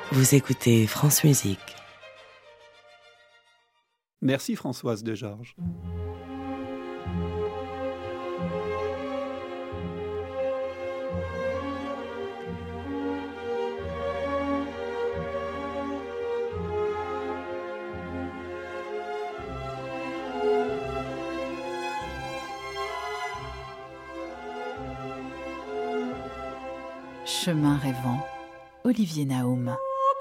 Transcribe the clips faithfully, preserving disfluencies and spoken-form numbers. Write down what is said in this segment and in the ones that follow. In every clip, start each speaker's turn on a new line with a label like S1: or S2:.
S1: Vous écoutez France Musique.
S2: Merci Françoise de Georges.
S3: Chemin rêvant, Olivier Naum.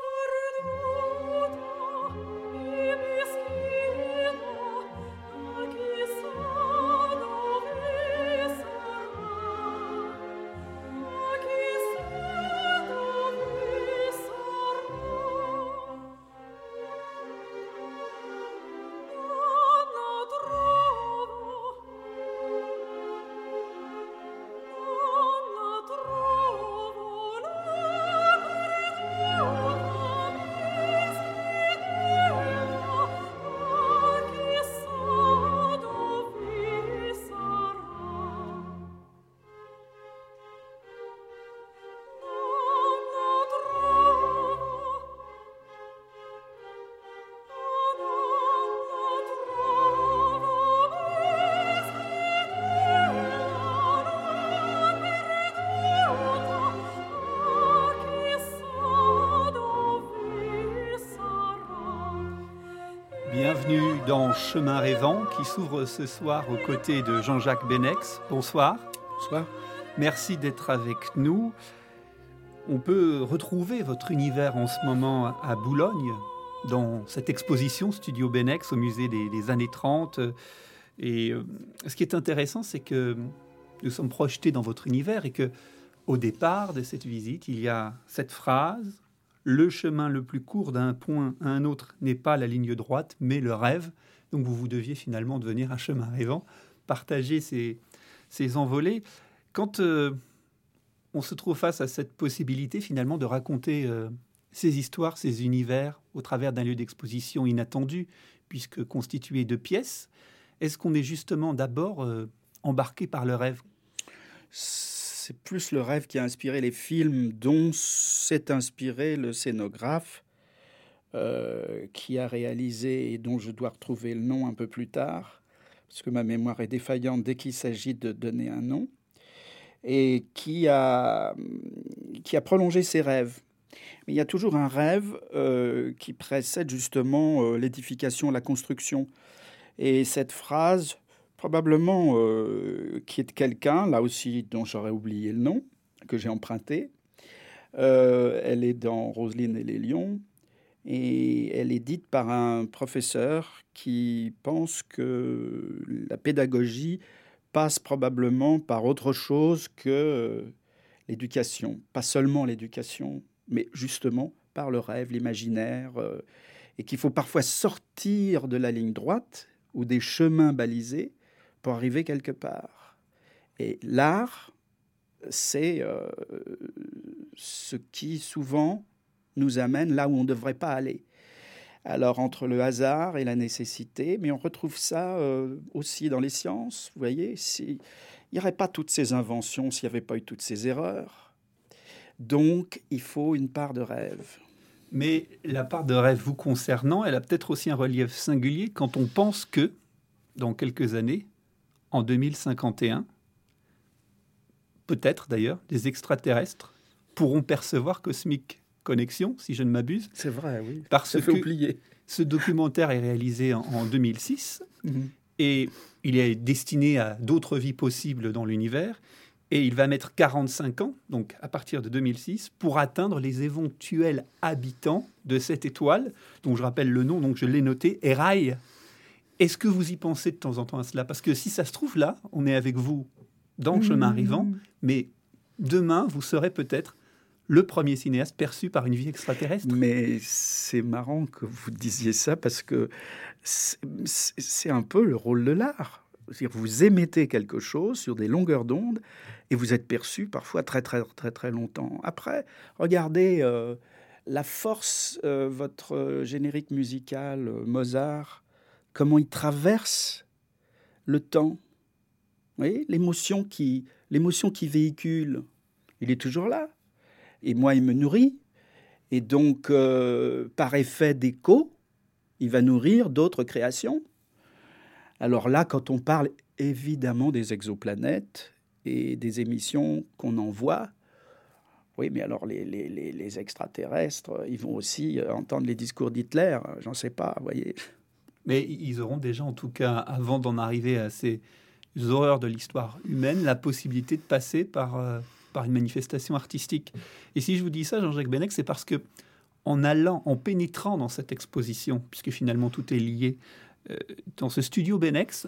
S2: Bienvenue dans Chemin rêvant qui s'ouvre ce soir aux côtés de Jean-Jacques Benex. Bonsoir.
S4: Bonsoir.
S2: Merci d'être avec nous. On peut retrouver votre univers en ce moment à Boulogne, dans cette exposition Studio Benex au musée des, des années trente. Et euh, ce qui est intéressant, c'est que nous sommes projetés dans votre univers et que, au départ de cette visite, il y a cette phrase: le chemin le plus court d'un point à un autre n'est pas la ligne droite, mais le rêve. Donc vous, vous deviez finalement devenir un chemin rêvant, partager ces, ces envolées. Quand euh, on se trouve face à cette possibilité finalement de raconter euh, ces histoires, ces univers au travers d'un lieu d'exposition inattendu, puisque constitué de pièces, est-ce qu'on est justement d'abord euh, embarqué par le rêve ?
S4: C'est plus le rêve qui a inspiré les films dont s'est inspiré le scénographe euh, qui a réalisé et dont je dois retrouver le nom un peu plus tard, parce que ma mémoire est défaillante dès qu'il s'agit de donner un nom, et qui a, qui a prolongé ses rêves. Mais il y a toujours un rêve euh, qui précède justement euh, l'édification, la construction. Et cette phrase, probablement euh, qui est de quelqu'un, là aussi, dont j'aurais oublié le nom, que j'ai emprunté. Euh, elle est dans Roselyne et les Lions, et elle est dite par un professeur qui pense que la pédagogie passe probablement par autre chose que l'éducation. Pas seulement l'éducation, mais justement par le rêve, l'imaginaire, euh, et qu'il faut parfois sortir de la ligne droite ou des chemins balisés pour arriver quelque part. Et l'art, c'est euh, ce qui souvent nous amène là où on ne devrait pas aller. Alors, entre le hasard et la nécessité, mais on retrouve ça euh, aussi dans les sciences, vous voyez, si, il n'y aurait pas toutes ces inventions s'il n'y avait pas eu toutes ces erreurs. Donc, il faut une part de rêve.
S2: Mais la part de rêve vous concernant, elle a peut-être aussi un relief singulier quand on pense que, dans quelques années, en deux mille cinquante et un, peut-être d'ailleurs, des extraterrestres pourront percevoir Cosmic Connection, si je ne m'abuse.
S4: C'est vrai, oui.
S2: Parce
S4: Ça fait
S2: que
S4: oublier.
S2: Ce documentaire est réalisé en, en deux mille six
S4: Mmh.
S2: et il est destiné à d'autres vies possibles dans l'univers. Et il va mettre quarante-cinq ans, donc à partir de deux mille six, pour atteindre les éventuels habitants de cette étoile, dont je rappelle le nom, donc je l'ai noté, Eraille. Est-ce que vous y pensez de temps en temps à cela ? Parce que si ça se trouve là, on est avec vous dans le chemin rêvant, mais demain, vous serez peut-être le premier cinéaste perçu par une vie extraterrestre.
S4: Mais c'est marrant que vous disiez ça, parce que c'est, c'est un peu le rôle de l'art. C'est-à-dire, vous émettez quelque chose sur des longueurs d'onde et vous êtes perçu parfois très, très, très, très longtemps. Après, regardez euh, la force, euh, votre générique musical, euh, Mozart, comment il traverse le temps. Vous voyez, l'émotion qui, l'émotion qui véhicule, il est toujours là. Et moi, il me nourrit. Et donc, euh, par effet d'écho, il va nourrir d'autres créations. Alors là, quand on parle évidemment des exoplanètes et des émissions qu'on envoie, oui, mais alors les, les, les, les extraterrestres, ils vont aussi entendre les discours d'Hitler, j'en sais pas, vous voyez.
S2: Mais ils auront déjà, en tout cas, avant d'en arriver à ces horreurs de l'histoire humaine, la possibilité de passer par... Euh... par une manifestation artistique. Et si je vous dis ça, Jean-Jacques Benex, c'est parce que en allant, en pénétrant dans cette exposition, puisque finalement tout est lié, euh, dans ce studio Benex,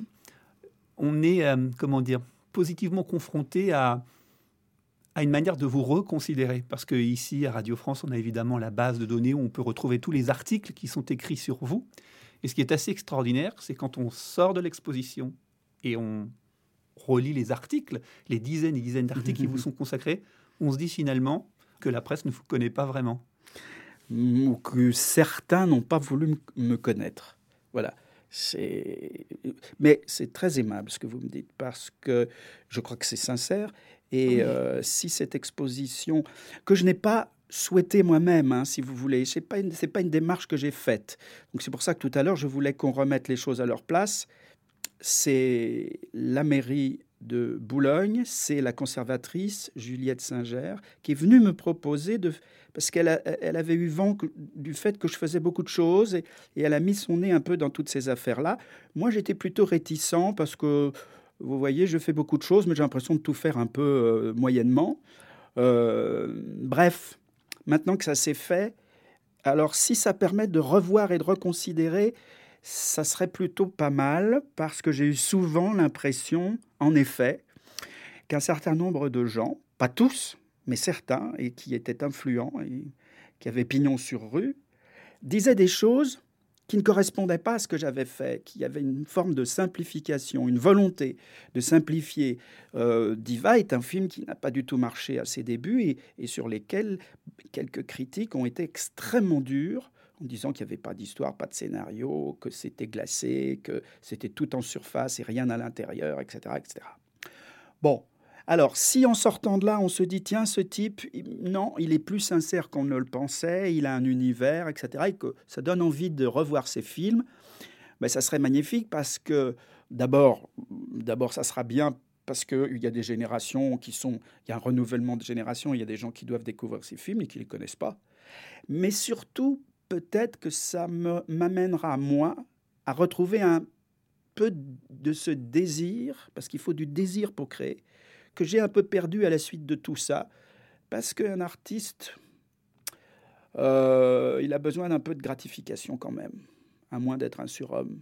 S2: on est, euh, comment dire, positivement confronté à, à une manière de vous reconsidérer. Parce qu'ici, à Radio France, on a évidemment la base de données où on peut retrouver tous les articles qui sont écrits sur vous. Et ce qui est assez extraordinaire, c'est quand on sort de l'exposition et on relit les articles, les dizaines et dizaines d'articles qui vous sont consacrés, on se dit finalement que la presse ne vous connaît pas vraiment.
S4: Ou que certains n'ont pas voulu me connaître. Voilà. C'est... Mais c'est très aimable ce que vous me dites, parce que je crois que c'est sincère. Et oui. euh, si cette exposition, que je n'ai pas souhaité moi-même, hein, si vous voulez, ce n'est pas, pas une démarche que j'ai faite. Donc c'est pour ça que tout à l'heure, je voulais qu'on remette les choses à leur place. C'est la mairie de Boulogne, c'est la conservatrice Juliette Singer qui est venue me proposer, de, parce qu'elle a, elle avait eu vent que, du fait que je faisais beaucoup de choses et, et elle a mis son nez un peu dans toutes ces affaires-là. Moi, j'étais plutôt réticent parce que, vous voyez, je fais beaucoup de choses, mais j'ai l'impression de tout faire un peu euh, moyennement. Euh, bref, maintenant que ça s'est fait, alors si ça permet de revoir et de reconsidérer, ça serait plutôt pas mal, parce que j'ai eu souvent l'impression, en effet, qu'un certain nombre de gens, pas tous, mais certains, et qui étaient influents, et qui avaient pignon sur rue, disaient des choses qui ne correspondaient pas à ce que j'avais fait, qu'il y avait une forme de simplification, une volonté de simplifier. Euh, Diva est un film qui n'a pas du tout marché à ses débuts et, et sur lesquels quelques critiques ont été extrêmement dures, en disant qu'il n'y avait pas d'histoire, pas de scénario, que c'était glacé, que c'était tout en surface et rien à l'intérieur, et cetera, et cetera. Bon, alors, si en sortant de là, on se dit, tiens, ce type, non, il est plus sincère qu'on ne le pensait, il a un univers, et cetera, et que ça donne envie de revoir ses films, ben, ça serait magnifique parce que, d'abord, d'abord ça sera bien parce qu'il y a des générations qui sont... Il y a un renouvellement de générations, il y a des gens qui doivent découvrir ces films et qui ne les connaissent pas. Mais surtout, peut-être que ça me, m'amènera, moi, à retrouver un peu de ce désir, parce qu'il faut du désir pour créer, que j'ai un peu perdu à la suite de tout ça, parce qu'un artiste, euh, il a besoin d'un peu de gratification quand même, à moins d'être un surhomme.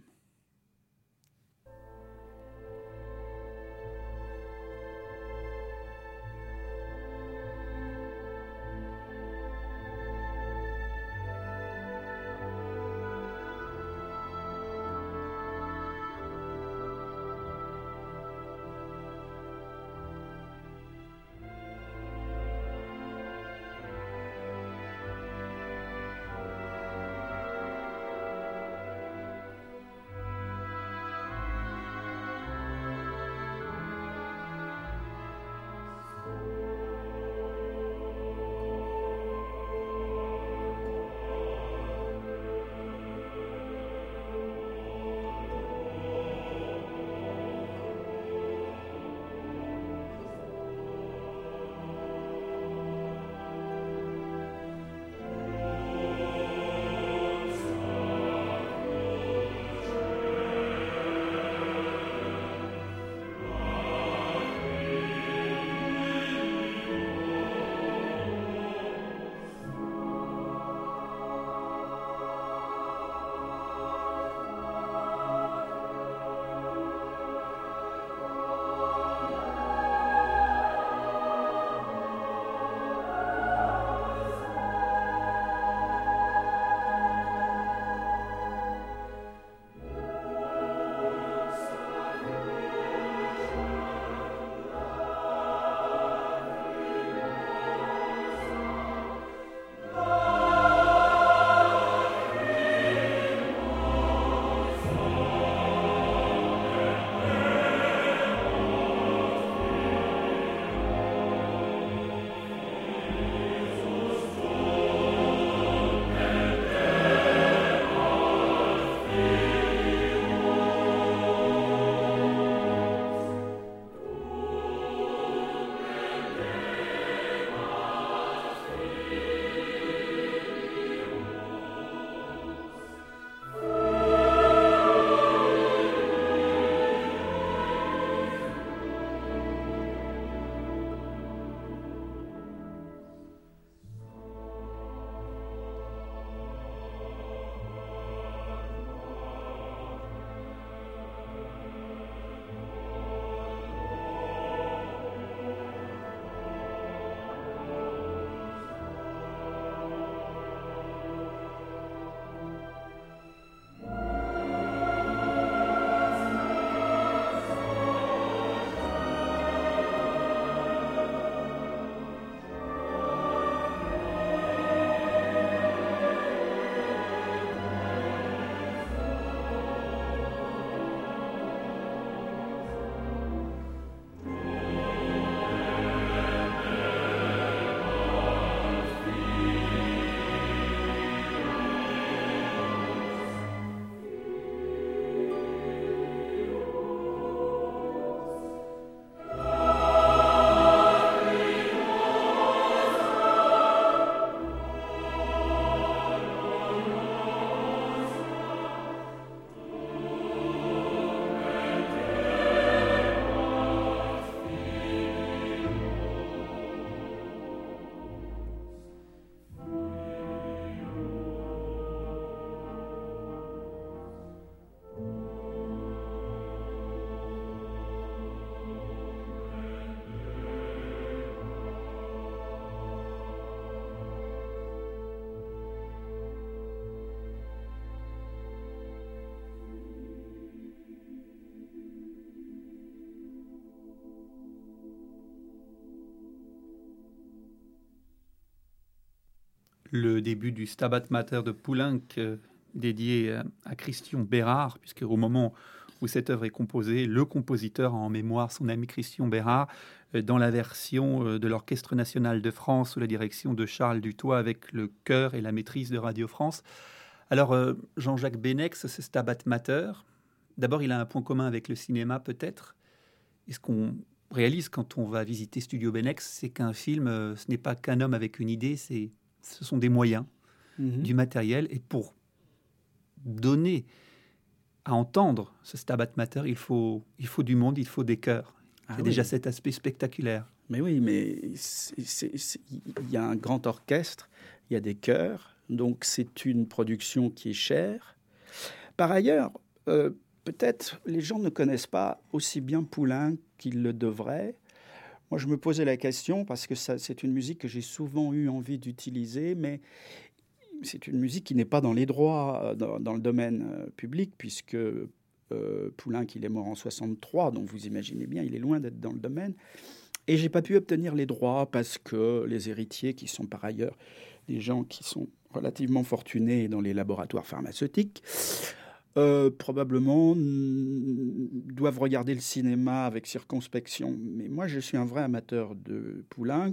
S2: le début du Stabat Mater de Poulenc, euh, dédié à, à Christian Bérard, puisque au moment où cette œuvre est composée, le compositeur a en mémoire son ami Christian Bérard, euh, dans la version euh, de l'Orchestre national de France, sous la direction de Charles Dutoit, avec le chœur et la maîtrise de Radio France. Alors, euh, Jean-Jacques Benex, ce Stabat Mater, d'abord, il a un point commun avec le cinéma, peut-être. Et ce qu'on réalise quand on va visiter Studio Benex, c'est qu'un film, euh, ce n'est pas qu'un homme avec une idée, c'est, ce sont des moyens, mmh. du matériel. Et pour donner à entendre ce Stabat Mater, il faut, il faut du monde, il faut des chœurs. Ah, il y a oui. déjà cet aspect spectaculaire.
S4: Mais oui, mais il y a un grand orchestre, il y a des chœurs, donc c'est une production qui est chère. Par ailleurs, euh, peut-être les gens ne connaissent pas aussi bien Poulenc qu'ils le devraient. Moi, je me posais la question parce que ça, c'est une musique que j'ai souvent eu envie d'utiliser, mais c'est une musique qui n'est pas dans les droits, dans, dans le domaine euh, public, puisque euh, Poulenc, il est mort en soixante-trois, donc vous imaginez bien, il est loin d'être dans le domaine. Et j'ai pas pu obtenir les droits parce que les héritiers, qui sont par ailleurs des gens qui sont relativement fortunés dans les laboratoires pharmaceutiques, Euh, probablement n- doivent regarder le cinéma avec circonspection. Mais moi, je suis un vrai amateur de Poulenc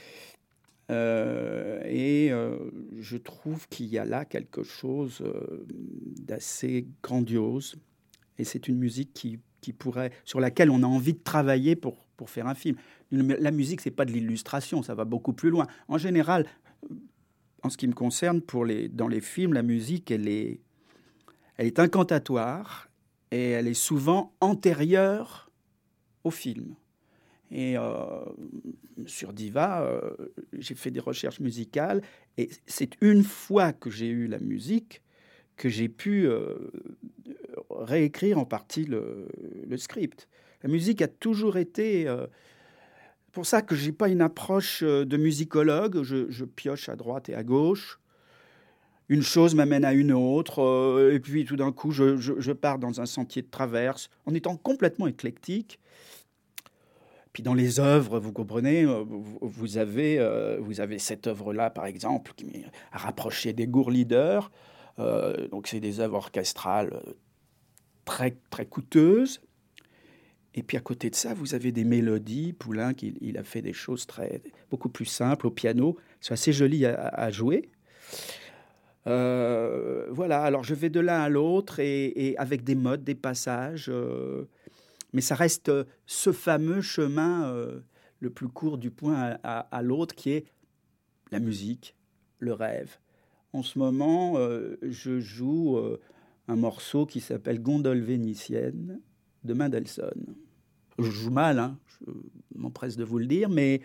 S4: euh, et euh, je trouve qu'il y a là quelque chose euh, d'assez grandiose. Et c'est une musique qui, qui pourrait, sur laquelle on a envie de travailler pour, pour faire un film. La musique, c'est pas de l'illustration, ça va beaucoup plus loin. En général, en ce qui me concerne, pour les, dans les films, la musique, elle est Elle est incantatoire et elle est souvent antérieure au film. Et euh, sur Diva, euh, j'ai fait des recherches musicales et c'est une fois que j'ai eu la musique que j'ai pu euh, réécrire en partie le, le script. La musique a toujours été... Euh, pour ça que je n'ai pas une approche de musicologue. Je, je pioche à droite et à gauche. Une chose m'amène à une autre, euh, et puis tout d'un coup, je, je, je pars dans un sentier de traverse, en étant complètement éclectique. Puis dans les œuvres, vous comprenez, vous, vous, avez, euh, vous avez cette œuvre-là, par exemple, qui m'a rapproché des Gourleaders. Euh, donc c'est des œuvres orchestrales très, très coûteuses. Et puis à côté de ça, vous avez des mélodies. Poulenc, il, il a fait des choses très, beaucoup plus simples au piano. C'est assez joli à, à jouer. Euh, voilà, alors je vais de l'un à l'autre et, et avec des modes, des passages, euh, mais ça reste ce fameux chemin euh, le plus court du point à, à, à l'autre qui est la musique, le rêve. En ce moment, euh, je joue euh, un morceau qui s'appelle Gondole vénitienne de Mendelssohn. Je joue mal, hein, je m'empresse de vous le dire, mais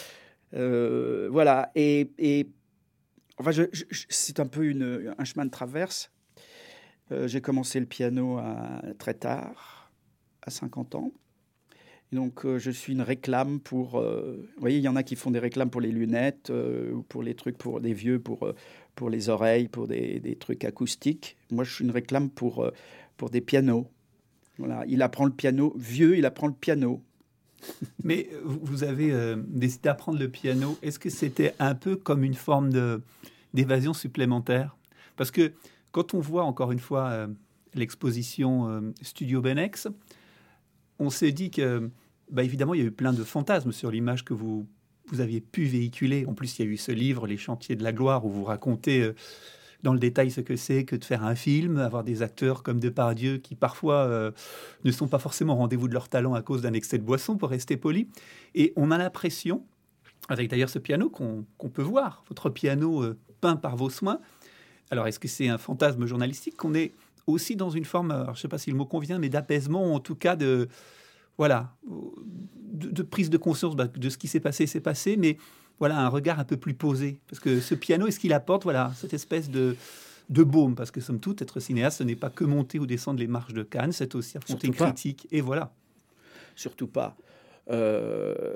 S4: euh, voilà, et... et Enfin, je, je, c'est un peu une, un chemin de traverse. Euh, j'ai commencé le piano à, très tard, à cinquante ans. Et donc, euh, je suis une réclame pour... Euh, vous voyez, il y en a qui font des réclames pour les lunettes, euh, ou pour les trucs pour des vieux, pour, euh, pour les oreilles, pour des, des trucs acoustiques. Moi, je suis une réclame pour, euh, pour des pianos. Voilà. Il apprend le piano. Vieux, il apprend le piano.
S2: Mais vous avez euh, décidé d'apprendre le piano. Est-ce que c'était un peu comme une forme de, d'évasion supplémentaire ? Parce que quand on voit encore une fois euh, l'exposition euh, Studio Benex, on s'est dit que, bah, évidemment, il y a eu plein de fantasmes sur l'image que vous, vous aviez pu véhiculer. En plus, il y a eu ce livre, Les Chantiers de la Gloire, où vous racontez euh, dans le détail ce que c'est que de faire un film, avoir des acteurs comme Depardieu qui parfois euh, ne sont pas forcément au rendez-vous de leur talent à cause d'un excès de boisson, pour rester poli. Et on a l'impression, avec d'ailleurs ce piano qu'on, qu'on peut voir, votre piano euh, peint par vos soins. Alors, est-ce que c'est un fantasme journalistique qu'on est aussi dans une forme, alors, je ne sais pas si le mot convient, mais d'apaisement, en tout cas de, voilà, de, de prise de conscience bah, de ce qui s'est passé, s'est passé, mais voilà, un regard un peu plus posé. Parce que ce piano, est-ce qu'il apporte voilà, cette espèce de, de baume ? Parce que, somme toute, être cinéaste, ce n'est pas que monter ou descendre les marches de Cannes, c'est aussi affronter une critique. Et voilà. Surtout pas.
S4: Euh,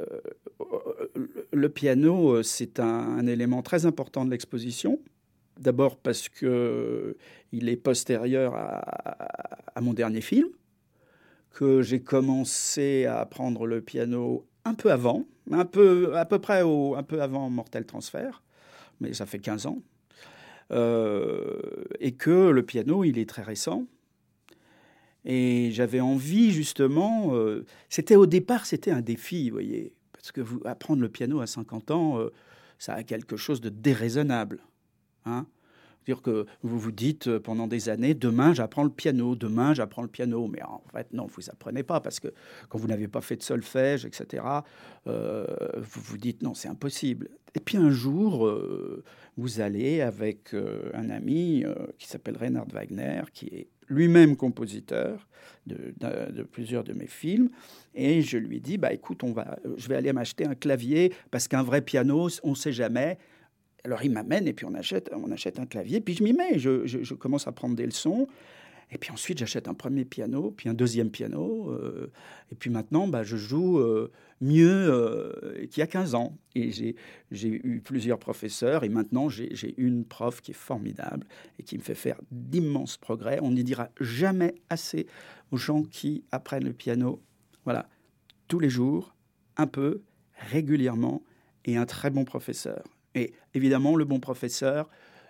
S4: le piano, c'est un, un élément très important de l'exposition. D'abord parce qu'il est postérieur à, à mon dernier film, que j'ai commencé à apprendre le piano un peu avant, un peu, à peu près au, un peu avant Mortel Transfert. mais ça fait quinze ans. Euh, et que le piano, il est très récent. Et j'avais envie, justement... Euh, c'était au départ, c'était un défi, vous voyez. Parce que vous, apprendre le piano à cinquante ans, euh, ça a quelque chose de déraisonnable. Hein. C'est-à-dire que vous vous dites pendant des années, demain j'apprends le piano, demain j'apprends le piano. Mais en fait, non, vous apprenez pas parce que quand vous n'avez pas fait de solfège, et cetera, euh, vous vous dites non, c'est impossible. Et puis un jour, euh, vous allez avec euh, un ami euh, qui s'appelle Reinhard Wagner, qui est lui-même compositeur de, de, de plusieurs de mes films, et je lui dis, bah écoute, on va, je vais aller m'acheter un clavier parce qu'un vrai piano, on ne sait jamais. Alors il m'amène et puis on achète, on achète un clavier, puis je m'y mets, je, je, je commence à prendre des leçons, et puis ensuite j'achète un premier piano, puis un deuxième piano, euh, et puis maintenant bah, je joue euh, mieux euh, qu'il y a quinze ans. Et j'ai, j'ai eu plusieurs professeurs, et maintenant j'ai, j'ai une prof qui est formidable et qui me fait faire d'immenses progrès. On n'y dira jamais assez aux gens qui apprennent le piano. Voilà, tous les jours, un peu, régulièrement, et un très bon professeur. Et évidemment, le bon professeur,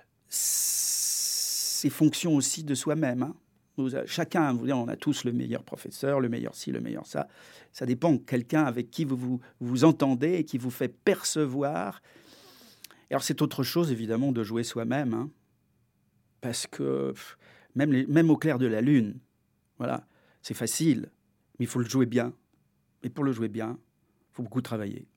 S4: c'est fonction aussi de soi-même. Hein. Vous, chacun, vous, on a tous le meilleur professeur, le meilleur ci, le meilleur ça. Ça dépend. Quelqu'un avec qui vous vous, vous entendez et qui vous fait percevoir. Et alors, c'est autre chose, évidemment, de jouer soi-même. Hein. Parce que même, les, même au clair de la lune, voilà, c'est facile, mais il faut le jouer bien. Et pour le jouer bien, il faut beaucoup travailler.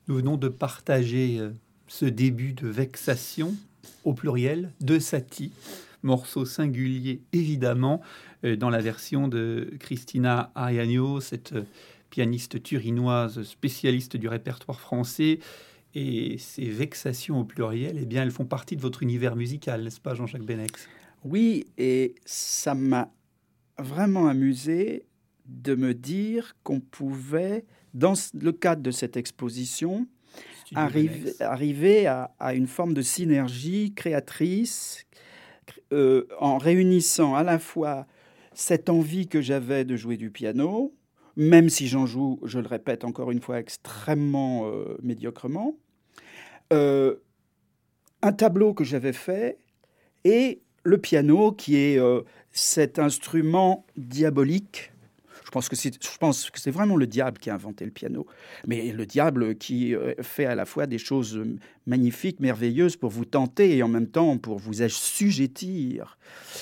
S2: Nous venons de partager euh, ce début de Vexation, au pluriel, de Satie, morceau singulier évidemment, euh, dans la version de Cristina Ariano, cette euh, pianiste turinoise spécialiste du répertoire français. Et ces Vexations au pluriel, eh bien, elles font partie de votre univers musical, n'est-ce pas, Jean-Jacques Benex?
S4: Oui, et ça m'a vraiment amusé de me dire qu'on pouvait, dans le cadre de cette exposition, arrive, arriver à, à une forme de synergie créatrice euh, en réunissant à la fois cette envie que j'avais de jouer du piano, même si j'en joue, je le répète encore une fois, extrêmement euh, médiocrement, euh, un tableau que j'avais fait et le piano qui est euh, cet instrument diabolique. Je pense que c'est, je pense que c'est vraiment le diable qui a inventé le piano. Mais le diable qui euh, fait à la fois des choses magnifiques, merveilleuses pour vous tenter et en même temps pour vous assujettir.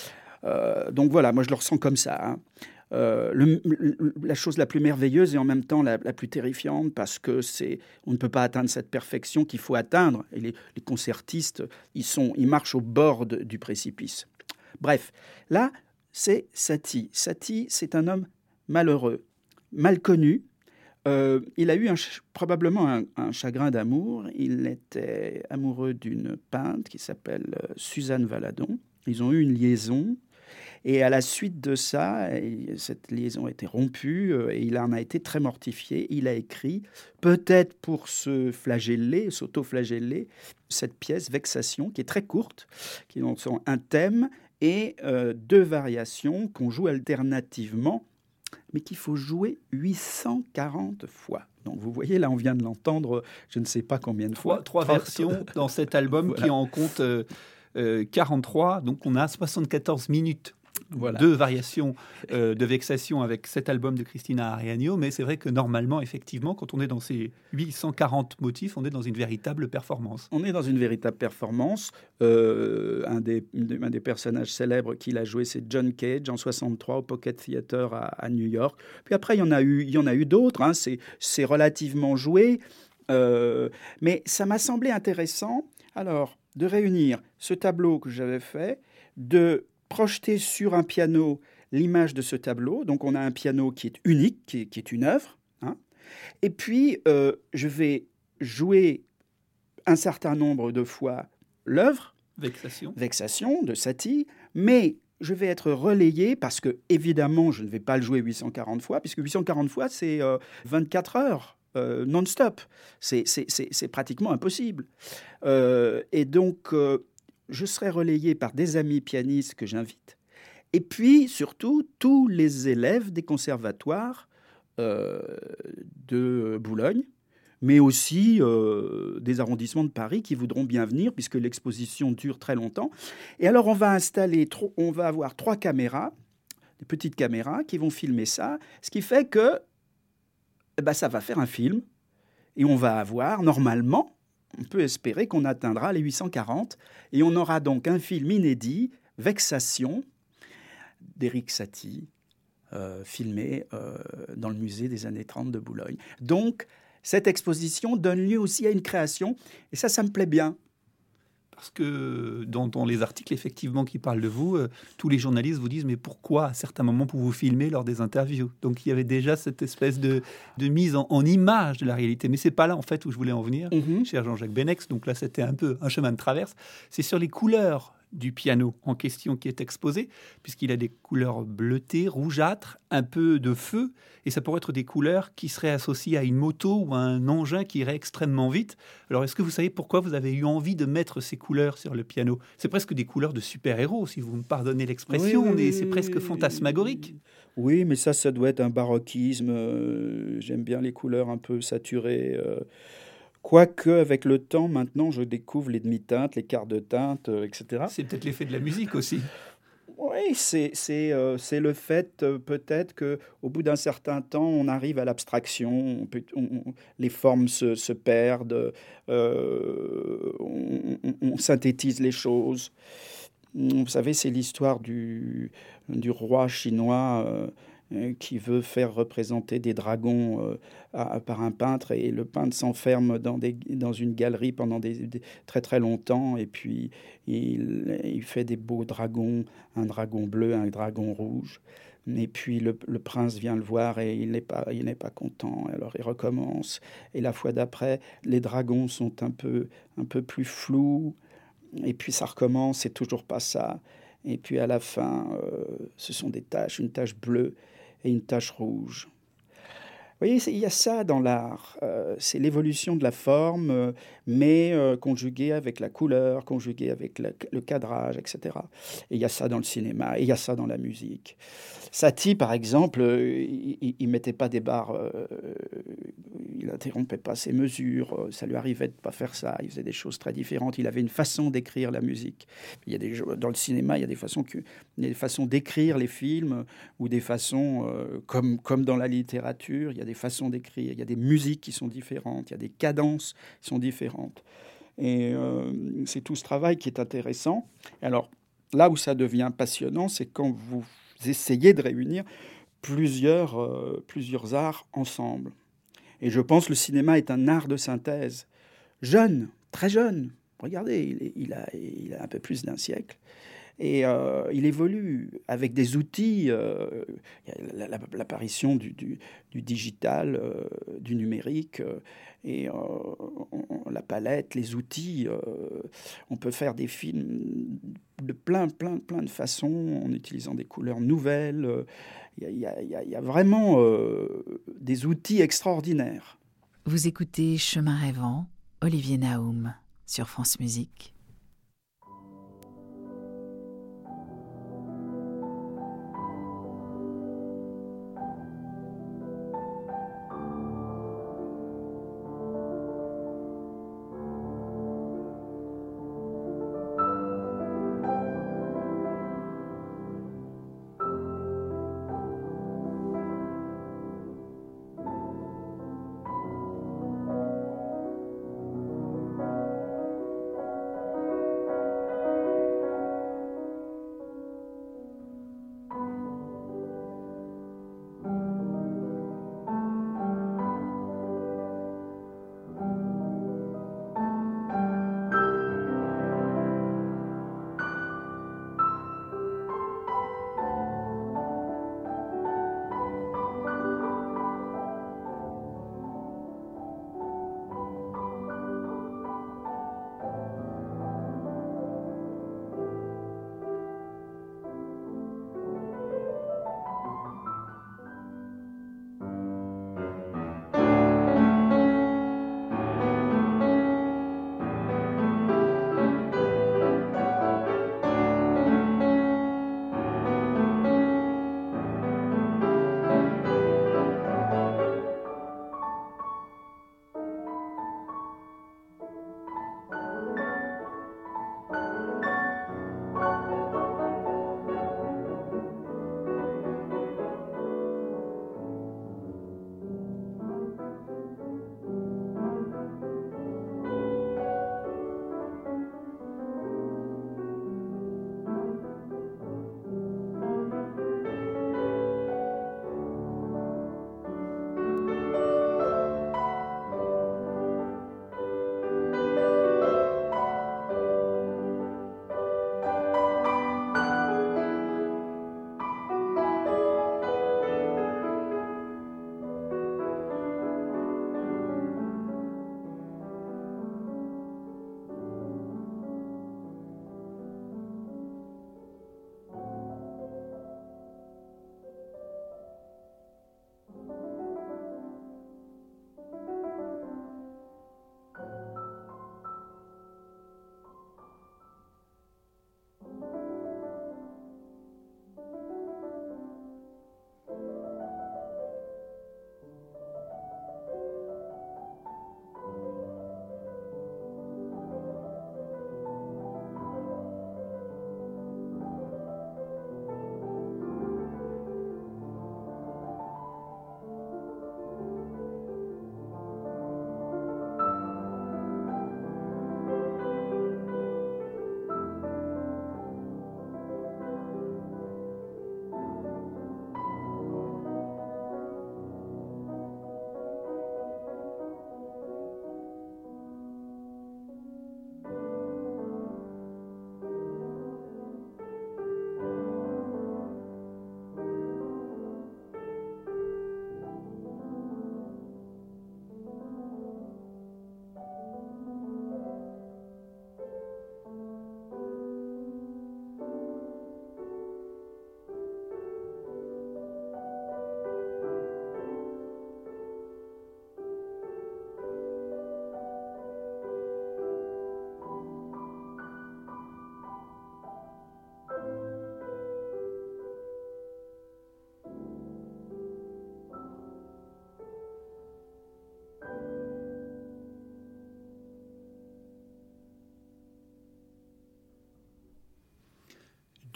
S4: Euh, donc voilà, moi je le ressens comme ça. Hein. Euh, le, le, la chose la plus merveilleuse et en même temps la, la plus terrifiante parce que c'est, on ne peut pas atteindre cette perfection qu'il faut atteindre. Et les, les concertistes, ils, sont, ils marchent au bord de, du précipice. Bref, là, c'est Satie. Satie, c'est un homme malheureux, mal connu. Euh, il a eu un, probablement un, un chagrin d'amour. Il était amoureux d'une peintre qui s'appelle Suzanne Valadon. Ils ont eu une liaison. Et à la suite de ça, cette liaison a été rompue et il en a été très mortifié. Il a écrit, peut-être pour se flageller, s'auto-flageller, cette pièce Vexation, qui est très courte, qui sont un thème et euh, deux variations qu'on joue alternativement, mais qu'il faut jouer huit cent quarante fois. Donc vous voyez, là on vient de l'entendre, je ne sais pas combien de fois.
S2: Trois, trois versions dans cet album voilà. Qui en compte euh, euh, quarante-trois, donc on a soixante-quatorze minutes. Voilà. Deux variations euh, de Vexation avec cet album de Cristina Ariano, mais c'est vrai que normalement, effectivement, quand on est dans ces huit cent quarante motifs, on est dans une véritable performance.
S4: On est dans une véritable performance. Euh, un, des, un des personnages célèbres qu'il a joué, c'est John Cage en soixante-trois au Pocket Theatre à, à New York. Puis après, il y en a eu, il y en a eu d'autres. Hein. C'est, c'est relativement joué, euh, mais ça m'a semblé intéressant. Alors, de réunir ce tableau que j'avais fait, de projeter sur un piano l'image de ce tableau. Donc, on a un piano qui est unique, qui est, qui est une œuvre. Hein. Et puis, euh, je vais jouer un certain nombre de fois l'œuvre,
S2: Vexation,
S4: Vexation de Satie, mais je vais être relayé parce que, évidemment, je ne vais pas le jouer huit cent quarante fois, puisque huit cent quarante fois, c'est euh, vingt-quatre heures. Euh, non-stop. C'est, c'est, c'est, c'est pratiquement impossible. Euh, et donc, euh, je serai relayé par des amis pianistes que j'invite. Et puis, surtout, tous les élèves des conservatoires euh, de Boulogne, mais aussi euh, des arrondissements de Paris qui voudront bien venir, puisque l'exposition dure très longtemps. Et alors, on va installer, tro- on va avoir trois caméras, des petites caméras qui vont filmer ça, ce qui fait que eh ben, ça va faire un film, et on va avoir, normalement, on peut espérer qu'on atteindra les huit cent quarante, et on aura donc un film inédit, Vexation, d'Éric Satie, euh, filmé euh, dans le musée des années trente de Boulogne. Donc, cette exposition donne lieu aussi à une création, et ça, ça me plaît bien.
S2: Parce que dans, dans les articles, effectivement, qui parlent de vous, euh, tous les journalistes vous disent « Mais pourquoi, à certains moments, pour vous filmer lors des interviews ?» Donc, il y avait déjà cette espèce de, de mise en, en image de la réalité. Mais ce n'est pas là, en fait, où je voulais en venir, mm-hmm. cher Jean-Jacques Benex. Donc là, c'était un peu un chemin de traverse. C'est sur les couleurs du piano en question qui est exposé, puisqu'il a des couleurs bleutées, rougeâtres, un peu de feu, et ça pourrait être des couleurs qui seraient associées à une moto ou à un engin qui irait extrêmement vite. Alors, est-ce que vous savez pourquoi vous avez eu envie de mettre ces couleurs sur le piano? C'est presque des couleurs de super-héros, si vous me pardonnez l'expression, oui, oui, mais c'est presque fantasmagorique.
S4: Oui, mais ça, ça doit être un baroquisme. Euh, j'aime bien les couleurs un peu saturées. Euh, Quoique, avec le temps, maintenant, je découvre les demi-teintes, les quarts de teinte, euh, et cetera.
S2: C'est peut-être l'effet de la musique aussi.
S4: Oui, c'est, c'est, euh, c'est le fait euh, peut-être qu'au bout d'un certain temps, on arrive à l'abstraction, on peut, on, les formes se, se perdent, euh, on, on, on synthétise les choses. Vous savez, c'est l'histoire du, du roi chinois euh, euh, qui veut faire représenter des dragons euh, à, par un peintre, et le peintre s'enferme dans, des, dans une galerie pendant des, des, très très longtemps, et puis il, il fait des beaux dragons, un dragon bleu, un dragon rouge. Et puis le, le prince vient le voir et il n'est pas, il n'est pas content. Alors il recommence. Et la fois d'après, les dragons sont un peu, un peu plus flous. Et puis ça recommence, c'est toujours pas ça. Et puis à la fin, euh, ce sont des taches, une tache bleue et une tache rouge. Vous voyez, il y a ça dans l'art. Euh, c'est l'évolution de la forme, euh, mais euh, conjuguée avec la couleur, conjuguée avec le, le cadrage, et cetera. Et il y a ça dans le cinéma, et il y a ça dans la musique. Satie, par exemple, euh, il ne mettait pas des barres, euh, il n'interrompait pas ses mesures, ça lui arrivait de ne pas faire ça, il faisait des choses très différentes, il avait une façon d'écrire la musique. Il y a des, dans le cinéma, il y a des façons, que, il y a des façons d'écrire les films, ou des façons, euh, comme, comme dans la littérature, il y a des façons d'écrire, il y a des musiques qui sont différentes, il y a des cadences qui sont différentes. Et euh, c'est tout ce travail qui est intéressant. Alors, là où ça devient passionnant, c'est quand vous essayez de réunir plusieurs, euh, plusieurs arts ensemble. Et je pense que le cinéma est un art de synthèse. Jeune, très jeune. Regardez, il, est, il, a, il a un peu plus d'un siècle. Et euh, il évolue avec des outils, euh, l'apparition du, du, du digital, euh, du numérique, euh, et euh, on, la palette, les outils. Euh, on peut faire des films de plein, plein, plein de façons, en utilisant des couleurs nouvelles. Il y a, il y a, il y a vraiment euh, des outils extraordinaires.
S3: Vous écoutez Chemin rêvant, Olivier Naoum, sur France Musique.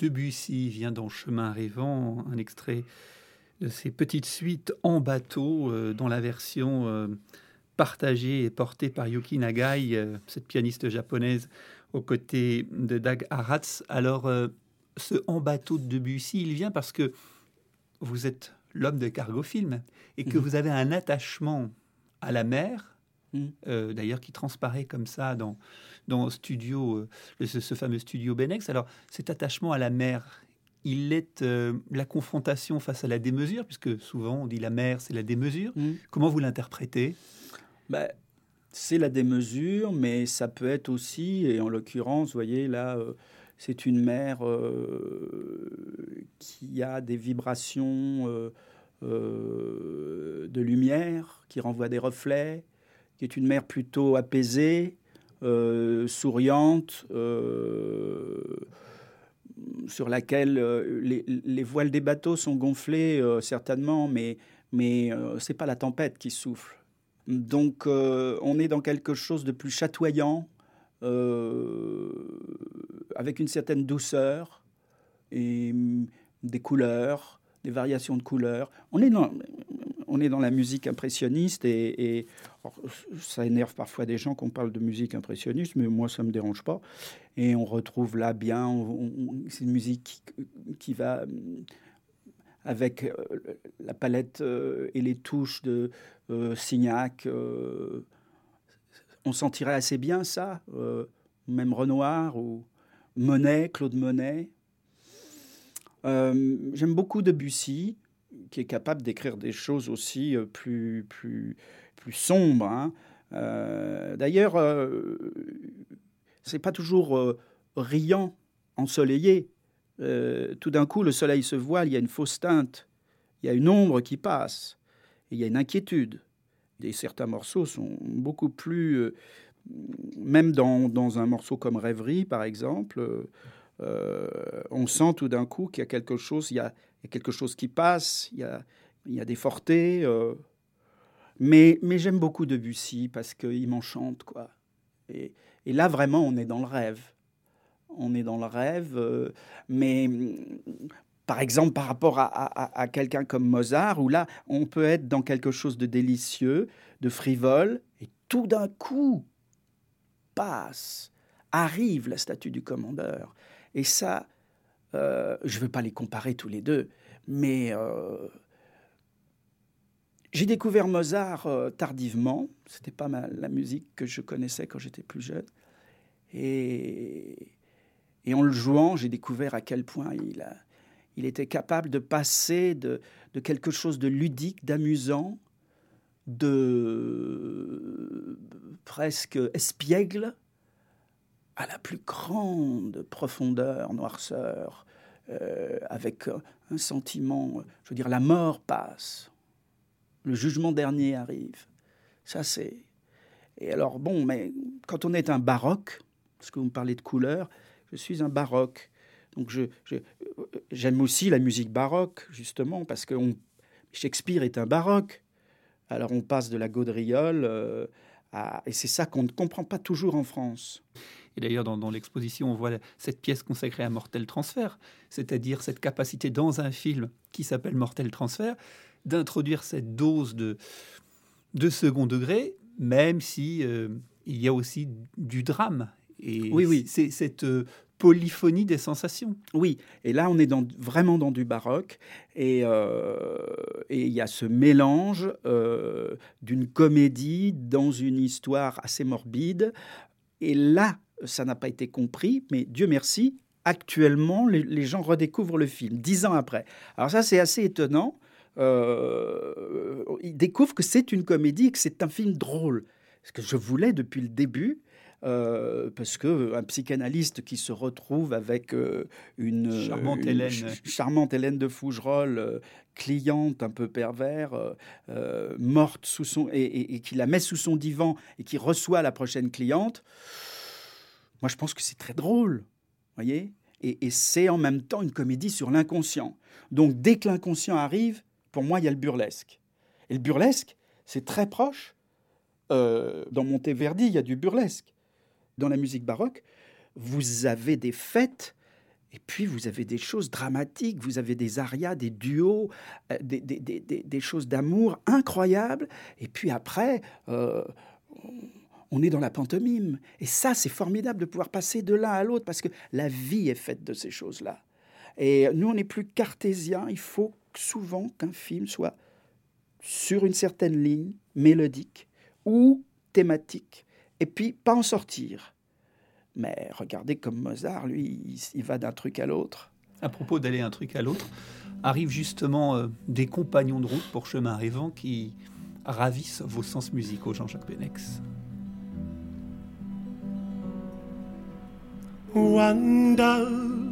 S2: Debussy vient dans Chemin rêvant, un extrait de ces petites suites en bateau, euh, dont la version euh, partagée et portée par Yuki Nagai, euh, cette pianiste japonaise, aux côtés de Dag Haratz. Alors, euh, ce en bateau de Debussy, il vient parce que vous êtes l'homme de Cargo Film et que mmh. vous avez un attachement à la mer, mmh. euh, d'ailleurs qui transparaît comme ça dans, dans studio, euh, ce, ce fameux studio Benex. Alors, cet attachement à la mer, il est euh, la confrontation face à la démesure, puisque souvent on dit la mer, c'est la démesure. Mmh. Comment vous l'interprétez ?
S4: Ben, c'est la démesure, mais ça peut être aussi, et en l'occurrence, vous voyez, là, euh, c'est une mer euh, qui a des vibrations euh, euh, de lumière, qui renvoie des reflets, qui est une mer plutôt apaisée, euh, souriante, euh, sur laquelle euh, les, les voiles des bateaux sont gonflées, euh, certainement, mais, mais euh, ce n'est pas la tempête qui souffle. Donc, euh, on est dans quelque chose de plus chatoyant, euh, avec une certaine douceur et des couleurs, des variations de couleurs. On est dans, on est dans la musique impressionniste et, et alors, ça énerve parfois des gens qu'on parle de musique impressionniste, mais moi, ça ne me dérange pas. Et on retrouve là bien, on, on, c'est une musique qui, qui va avec euh, la palette euh, et les touches de euh, Signac. Euh, on sentirait assez bien ça, euh, même Renoir ou Monet, Claude Monet. Euh, j'aime beaucoup Debussy, qui est capable d'écrire des choses aussi euh, plus, plus, plus sombres. Hein. Euh, d'ailleurs, euh, c'est pas toujours euh, riant, ensoleillé. Euh, tout d'un coup, le soleil se voile, il y a une fausse teinte, il y a une ombre qui passe, et il y a une inquiétude. Et certains morceaux sont beaucoup plus... Euh, même dans, dans un morceau comme Rêverie, par exemple, euh, on sent tout d'un coup qu'il y a quelque chose, il y a, il y a quelque chose qui passe, il y a, il y a des fortés. Euh, mais, mais j'aime beaucoup Debussy parce qu'il m'enchante, quoi. Et, et là, vraiment, on est dans le rêve. On est dans le rêve, euh, mais par exemple, par rapport à, à, à quelqu'un comme Mozart, où là, on peut être dans quelque chose de délicieux, de frivole, et tout d'un coup, passe, arrive la statue du commandeur. Et ça, euh, je ne veux pas les comparer tous les deux, mais euh, j'ai découvert Mozart euh, tardivement. Ce n'était pas ma, la musique que je connaissais quand j'étais plus jeune. Et... Et en le jouant, j'ai découvert à quel point il, a, il était capable de passer de, de quelque chose de ludique, d'amusant, de presque espiègle, à la plus grande profondeur, noirceur, euh, avec un sentiment, je veux dire, la mort passe, le jugement dernier arrive. Ça, c'est... Et alors, bon, mais quand on est un baroque, parce que vous me parlez de couleurs, je suis un baroque. Donc je, je, j'aime aussi la musique baroque, justement, parce que on, Shakespeare est un baroque. Alors on passe de la gaudriole euh, à... Et c'est ça qu'on ne comprend pas toujours en France.
S2: Et d'ailleurs, dans, dans l'exposition, on voit cette pièce consacrée à Mortel Transfert, c'est-à-dire cette capacité dans un film qui s'appelle Mortel Transfert, d'introduire cette dose de, de second degré, même si euh, il y a aussi du drame. Et
S4: oui, oui.
S2: C'est cette euh, polyphonie des sensations.
S4: Oui, et là, on est dans, vraiment dans du baroque. Et euh, et il y a ce mélange euh, d'une comédie dans une histoire assez morbide. Et là, ça n'a pas été compris, mais Dieu merci, actuellement, les, les gens redécouvrent le film, dix ans après. Alors ça, c'est assez étonnant. Euh, ils découvrent que c'est une comédie, que c'est un film drôle. Ce que je voulais depuis le début. Euh, parce qu'un psychanalyste qui se retrouve avec euh, une,
S2: charmante,
S4: une
S2: Hélène.
S4: ch- charmante Hélène de Fougerolles, euh, cliente un peu pervers, euh, euh, morte sous son, et, et, et qui la met sous son divan et qui reçoit la prochaine cliente, moi je pense que c'est très drôle, voyez, et, et c'est en même temps une comédie sur l'inconscient. Donc dès que l'inconscient arrive, pour moi il y a le burlesque. Et le burlesque, c'est très proche. Euh, dans Monteverdi, il y a du burlesque. Dans la musique baroque, vous avez des fêtes Et puis, vous avez des choses dramatiques, vous avez des arias, des duos, euh, des, des, des, des, des choses d'amour incroyables. Et puis après, euh, on est dans la pantomime. Et ça, c'est formidable de pouvoir passer de l'un à l'autre, parce que la vie est faite de ces choses-là. Et nous, on n'est plus cartésiens. Il faut souvent qu'un film soit sur une certaine ligne, mélodique ou thématique, et puis pas en sortir. Mais regardez comme Mozart, lui, il, il va d'un truc à l'autre.
S2: À propos d'aller d'un truc à l'autre, arrivent justement euh, des compagnons de route pour Chemin Rêvant qui ravissent vos sens musicaux, Jean-Jacques Benex.
S5: Wonder,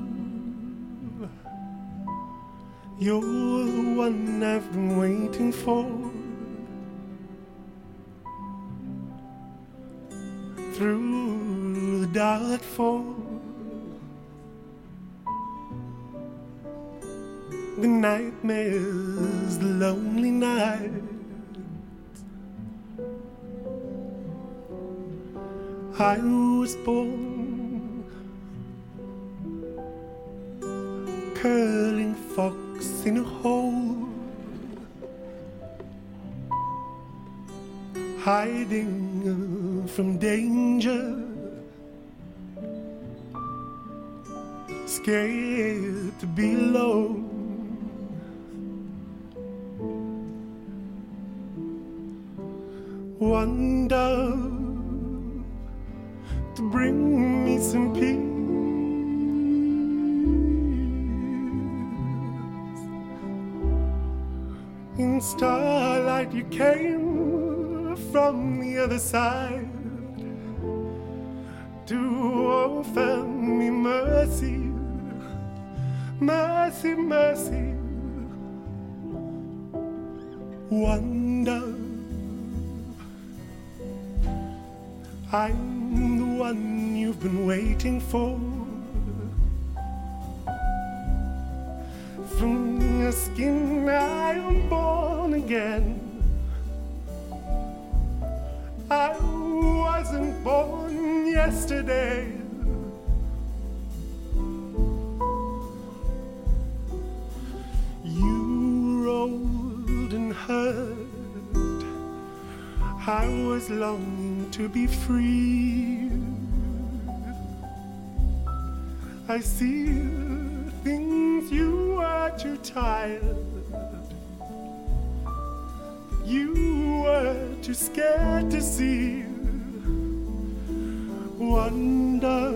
S5: you're the one I've been waiting for. Through the dark fall, the nightmares, the lonely nights, I was born curling fox in a hole, hiding from danger, scared to be alone. Wonder to bring me some peace. In starlight you came from the other side to offer me mercy, mercy, mercy. Wonder, I'm the one you've been waiting for. From your skin I am born again. I wasn't born yesterday. You were old and hurt. I was longing to be free. I see things you were too tired. You were too scared to see. Wonder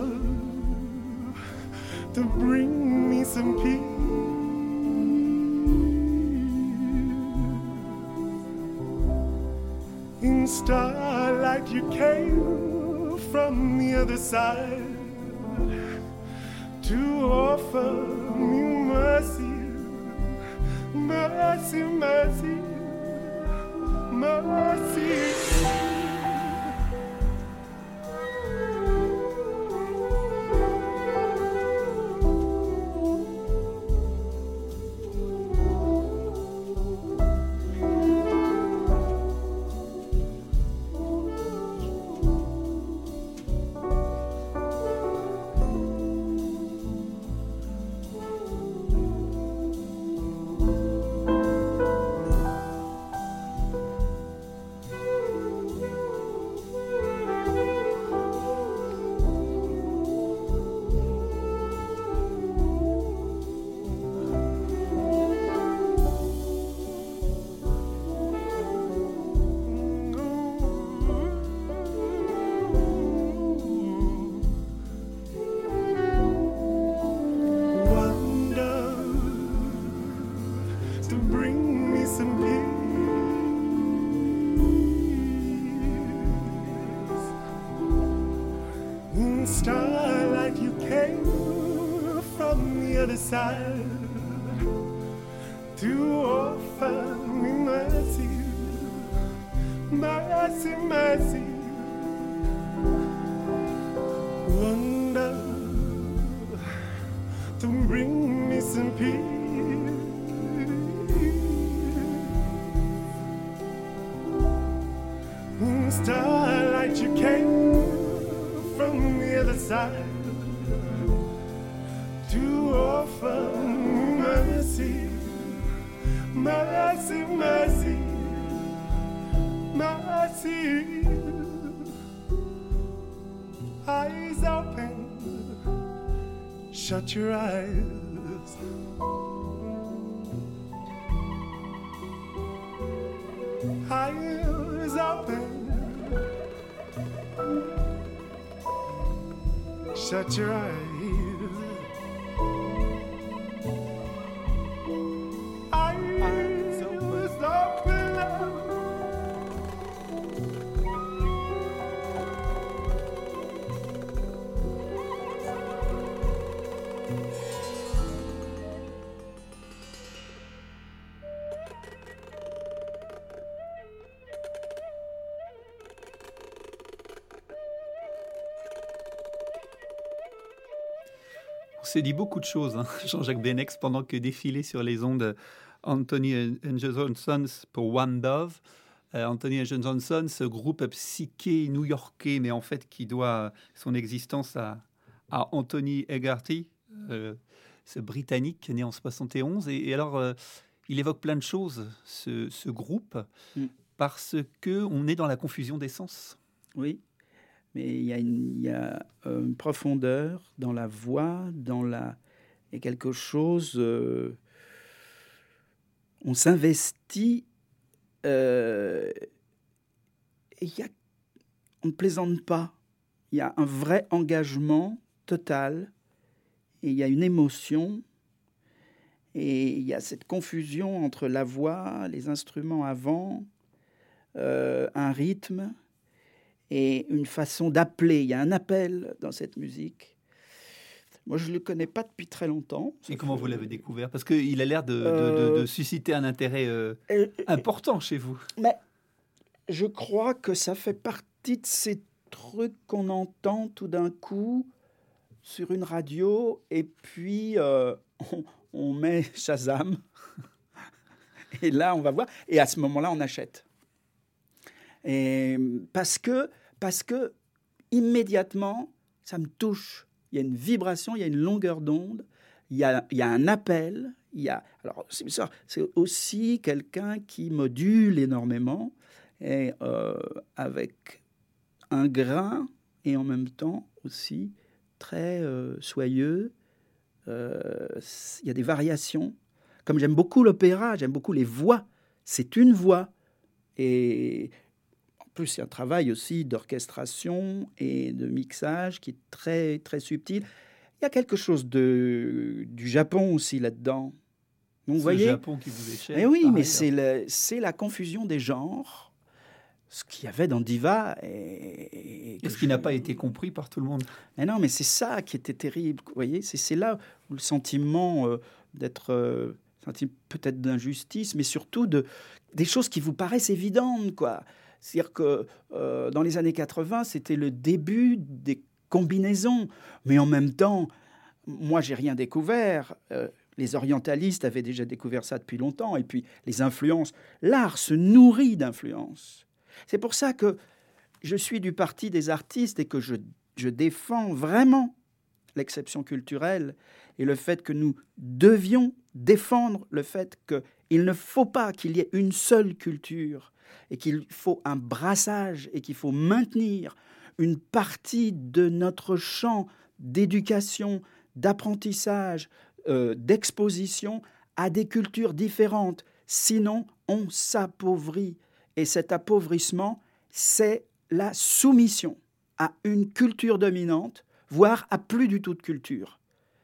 S5: to bring me some peace. In starlight you came from the other side to offer me mercy, mercy, mercy, mercy. Starlight you came from the other side to offer me mercy, mercy, mercy. Wonder to bring me some peace. Starlight you came from the other side to mercy, mercy, mercy. Eyes open, shut your eyes. Eyes open, shut your eyes. Eyes open.
S2: On s'est dit beaucoup de choses, hein, Jean-Jacques Benex, pendant que défilait sur les ondes Anthony and Johnson pour One Dove. Euh, Anthony and Johnson, ce groupe psyché new-yorkais, mais en fait qui doit son existence à, à Anthony Hegarty, euh, ce Britannique né en soixante et onze. Et, et alors, euh, il évoque plein de choses, ce, ce groupe, mm. parce qu'on est dans la confusion des sens.
S4: Oui. Mais il y a une, il y a une profondeur dans la voix, dans la... et quelque chose... Euh, on s'investit... Euh, et il y a, on ne plaisante pas. Il y a un vrai engagement total. Et il y a une émotion. Et il y a cette confusion entre la voix, les instruments avant, euh, un rythme... et une façon d'appeler. Il y a un appel dans cette musique. Moi, je ne le connais pas depuis très longtemps.
S2: Et comment vous l'avez découvert ? Parce qu'il a l'air de, euh... de, de, de susciter un intérêt euh, euh, important chez vous.
S4: Mais je crois que ça fait partie de ces trucs qu'on entend tout d'un coup sur une radio, et puis euh, on, on met Shazam, et là, on va voir. Et à ce moment-là, on achète. Et parce que, parce que immédiatement, ça me touche. Il y a une vibration, il y a une longueur d'onde, il y a, il y a un appel. Il y a, alors, c'est, c'est aussi quelqu'un qui module énormément, et, euh, avec un grain, et en même temps aussi très euh, soyeux. Euh, il y a des variations. Comme j'aime beaucoup l'opéra, j'aime beaucoup les voix. C'est une voix. Et... En plus, il y a un travail aussi d'orchestration et de mixage qui est très, très subtil. Il y a quelque chose de, du Japon aussi là-dedans.
S2: Donc, vous voyez, le Japon qui vous est cher.
S4: Mais oui, mais c'est, le, c'est la confusion des genres, ce qu'il y avait dans Diva. Et,
S2: et ce je... qui n'a pas été compris par tout le monde.
S4: Mais non, mais c'est ça qui était terrible. Vous voyez, c'est, c'est là où le sentiment euh, d'être... Euh, peut-être d'injustice, mais surtout de, des choses qui vous paraissent évidentes, quoi. C'est-à-dire que euh, dans les années quatre-vingts, c'était le début des combinaisons. Mais en même temps, moi, j'ai rien découvert. Euh, les orientalistes avaient déjà découvert ça depuis longtemps. Et puis, les influences. L'art se nourrit d'influences. C'est pour ça que je suis du parti des artistes et que je, je défends vraiment l'exception culturelle et le fait que nous devions défendre le fait qu'il ne faut pas qu'il y ait une seule culture et qu'il faut un brassage et qu'il faut maintenir une partie de notre champ d'éducation, d'apprentissage, euh, d'exposition à des cultures différentes. Sinon, on s'appauvrit. Et cet appauvrissement, c'est la soumission à une culture dominante, voire à plus du tout de culture.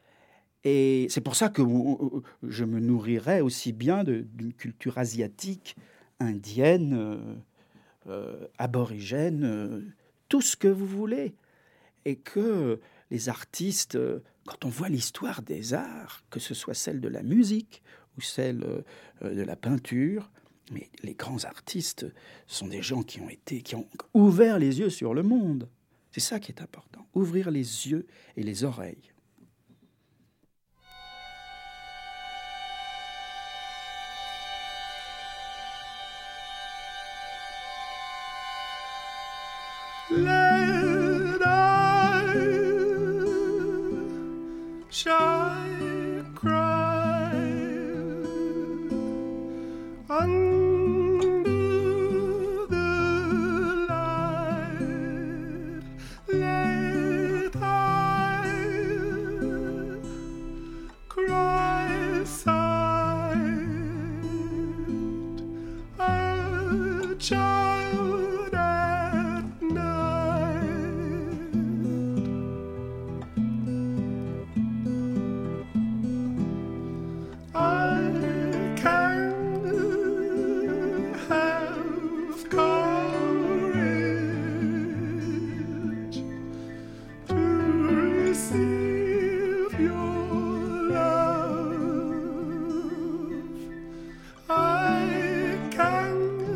S4: Et c'est pour ça que je me nourrirais aussi bien de, d'une culture asiatique, indienne, euh, euh, aborigène, euh, tout ce que vous voulez. Et que les artistes, euh, quand on voit l'histoire des arts, que ce soit celle de la musique ou celle euh, de la peinture, mais les grands artistes sont des gens qui ont été, qui ont ouvert les yeux sur le monde. C'est ça qui est important, ouvrir les yeux et les oreilles.
S5: Let I shall cry under the light, let I cry silent, a child at night. I can have courage to receive your love. I can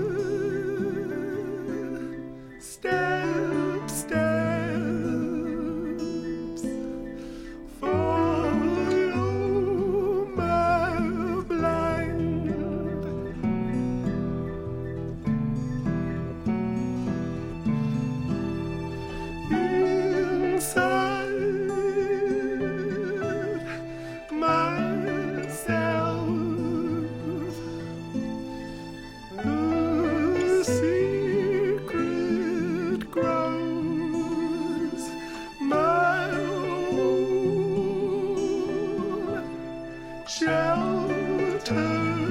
S5: step, steps, follow my blind. Inside myself, the secret grows, my own shelter.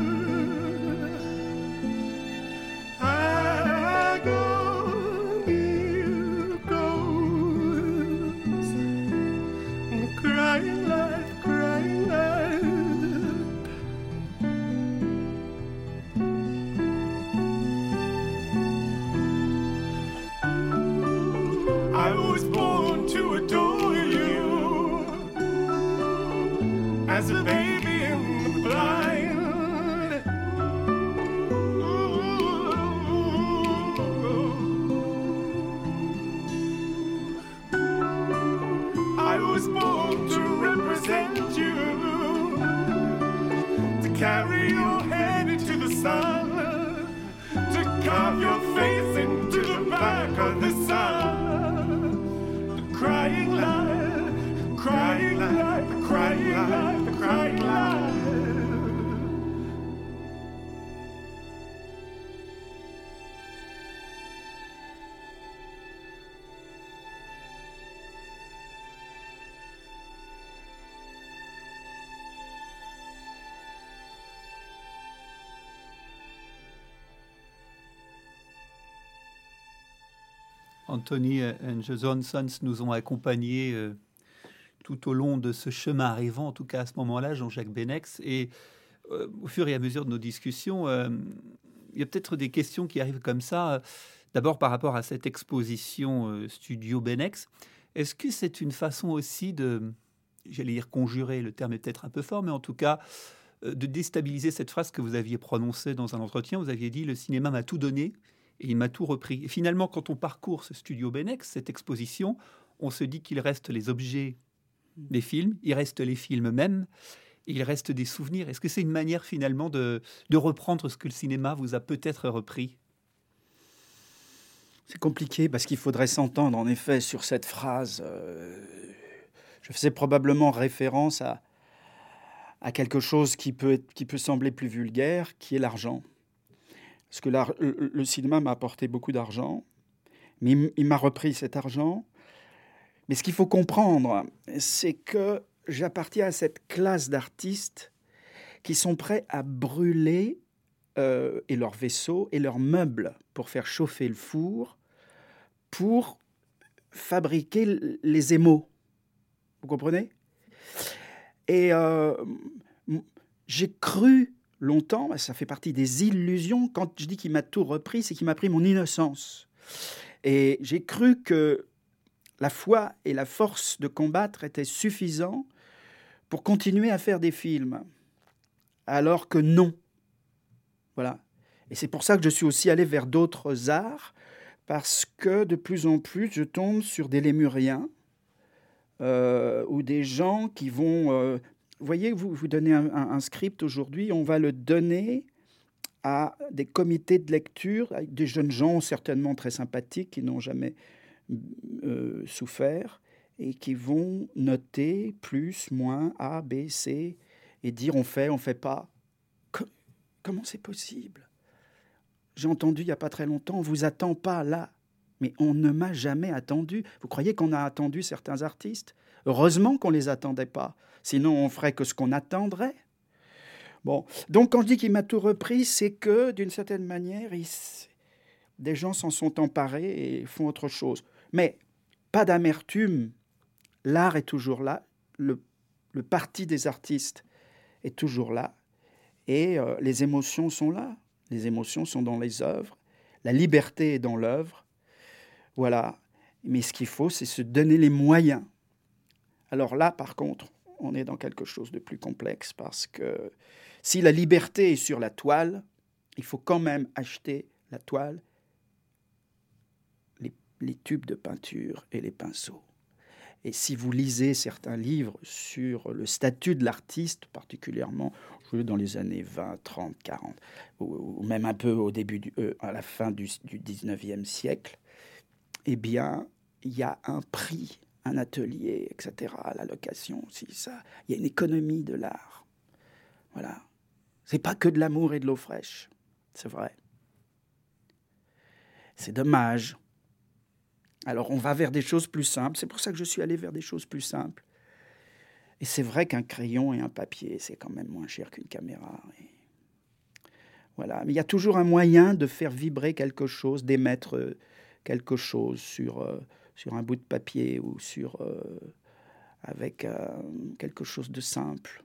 S5: Agony goes, crying life, crying life. I was born to adore you, as a baby in the blind. I was born to represent you, to carry your head into the sun, to carve your face into the back of the sun. The crying light, the crying light, the crying light, the crying light.
S2: Anthony and the Johnsons nous ont accompagnés euh, tout au long de ce chemin arrivant, en tout cas à ce moment-là, Jean-Jacques Benex. Et euh, au fur et à mesure de nos discussions, euh, il y a peut-être des questions qui arrivent comme ça. D'abord par rapport à cette exposition euh, Studio Benex. Est-ce que c'est une façon aussi de, j'allais dire conjurer, le terme est peut-être un peu fort, mais en tout cas euh, de déstabiliser cette phrase que vous aviez prononcée dans un entretien. Vous aviez dit « Le cinéma m'a tout donné ». Et il m'a tout repris. Et finalement, quand on parcourt ce Studio Benex, cette exposition, on se dit qu'il reste les objets des films, il reste les films eux-mêmes, il reste des souvenirs. Est-ce que c'est une manière finalement de, de reprendre ce que le cinéma vous a peut-être repris ?
S4: C'est compliqué parce qu'il faudrait s'entendre en effet sur cette phrase. Euh, je faisais probablement référence à, à quelque chose qui peut, être, qui peut sembler plus vulgaire, qui est l'argent. Parce que la, le, le cinéma m'a apporté beaucoup d'argent, mais il, il m'a repris cet argent. Mais ce qu'il faut comprendre, c'est que j'appartiens à cette classe d'artistes qui sont prêts à brûler euh, et leurs vaisseaux et leurs meubles pour faire chauffer le four, pour fabriquer les émaux. Vous comprenez ? Et euh, j'ai cru longtemps, ça fait partie des illusions. Quand je dis qu'il m'a tout repris, c'est qu'il m'a pris mon innocence. Et j'ai cru que la foi et la force de combattre étaient suffisants pour continuer à faire des films. Alors que non. Voilà. Et c'est pour ça que je suis aussi allé vers d'autres arts, parce que de plus en plus, je tombe sur des lémuriens euh, ou des gens qui vont... Euh, Vous voyez, vous, vous donnez un, un, un script aujourd'hui, on va le donner à des comités de lecture, avec des jeunes gens certainement très sympathiques qui n'ont jamais euh, souffert et qui vont noter plus, moins, A, B, C et dire on fait, on fait pas. comment c'est possible? J'ai entendu il n'y a pas très longtemps, on ne vous attend pas là. Mais on ne m'a jamais attendu. Vous croyez qu'on a attendu certains artistes? Heureusement qu'on ne les attendait pas. Sinon, on ferait que ce qu'on attendrait. Bon, donc quand je dis qu'il m'a tout repris, c'est que, d'une certaine manière, il... des gens s'en sont emparés et font autre chose. Mais pas d'amertume. L'art est toujours là. Le, le parti des artistes est toujours là. Et euh, les émotions sont là. Les émotions sont dans les œuvres. La liberté est dans l'œuvre. Voilà, mais ce qu'il faut, c'est se donner les moyens. Alors là, par contre, on est dans quelque chose de plus complexe parce que si la liberté est sur la toile, il faut quand même acheter la toile, les, les tubes de peinture et les pinceaux. Et si vous lisez certains livres sur le statut de l'artiste, particulièrement dans les années vingt, trente, quarante, ou, ou même un peu au début du, euh, à la fin du, du dix-neuvième siècle, eh bien, il y a un prix, un atelier, et cetera, la location aussi, ça. Il y a une économie de l'art. Voilà. C'est pas que de l'amour et de l'eau fraîche, c'est vrai. C'est dommage. Alors, on va vers des choses plus simples. C'est pour ça que je suis allé vers des choses plus simples. Et c'est vrai qu'un crayon et un papier, c'est quand même moins cher qu'une caméra. Et... voilà. Mais il y a toujours un moyen de faire vibrer quelque chose, d'émettre... Euh, quelque chose sur, euh, sur un bout de papier ou sur, euh, avec euh, quelque chose de simple.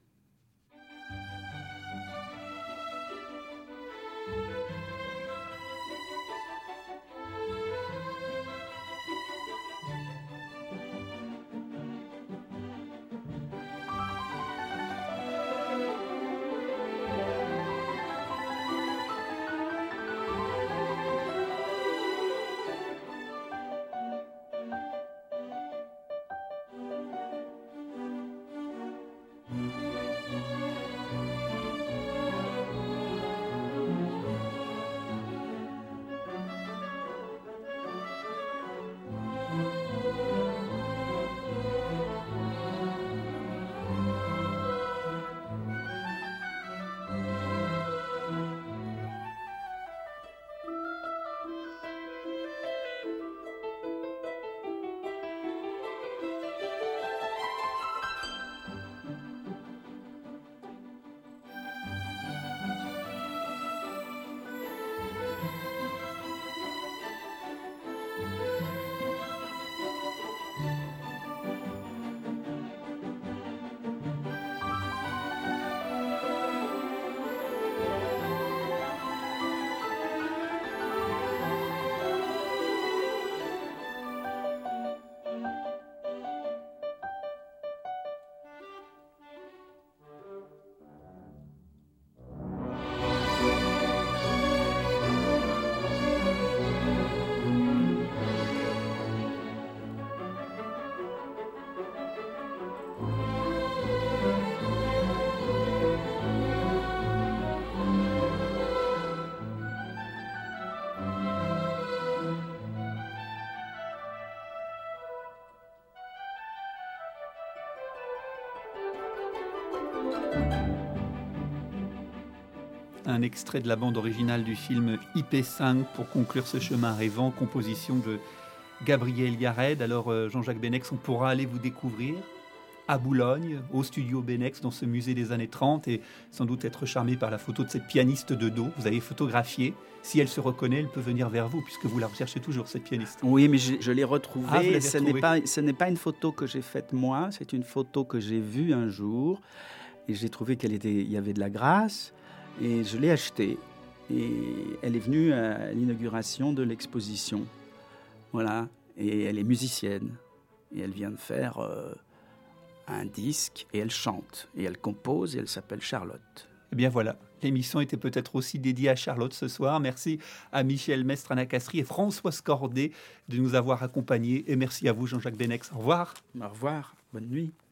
S2: Un extrait de la bande originale du film I P cinq pour conclure ce chemin rêvant, composition de Gabriel Yared. Alors euh, Jean-Jacques Benex, on pourra aller vous découvrir à Boulogne, au studio Benex, dans ce musée des années trente, et sans doute être charmé par la photo de cette pianiste de dos. Vous avez photographié. Si elle se reconnaît, elle peut venir vers vous, puisque vous la recherchez toujours, cette pianiste.
S4: Oui, mais je, je l'ai retrouvée.
S2: Ah, vous l'avez
S4: ce
S2: retrouvée.
S4: n'est pas, ce n'est pas une photo que j'ai faite moi, c'est une photo que j'ai vue un jour, et j'ai trouvé qu'il y avait de la grâce, et je l'ai achetée. Et elle est venue à l'inauguration de l'exposition. Voilà. Et elle est musicienne. Et elle vient de faire euh, un disque, et elle chante. Et elle compose, et elle s'appelle Charlotte.
S2: Eh bien voilà, l'émission était peut-être aussi dédiée à Charlotte ce soir. Merci à Michel Mestre-Anacastri et Françoise Cordet de nous avoir accompagnés. Et merci à vous, Jean-Jacques Benex. Au revoir.
S4: Au revoir. Bonne nuit.